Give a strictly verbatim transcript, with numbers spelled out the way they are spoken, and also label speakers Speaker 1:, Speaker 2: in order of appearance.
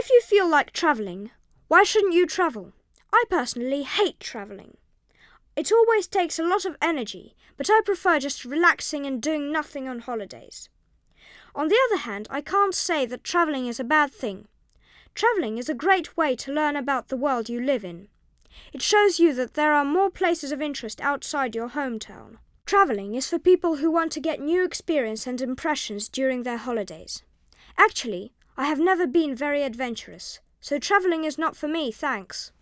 Speaker 1: If you feel like travelling, why shouldn't you travel? I personally hate travelling. It always takes a lot of energy, but I prefer just relaxing and doing nothing on holidays. On the other hand, I can't say that travelling is a bad thing. Travelling is a great way to learn about the world you live in. It shows you that there are more places of interest outside your hometown. Travelling is for people who want to get new experience and impressions during their holidays. Actually, I have never been very adventurous, so travelling is not for me, thanks.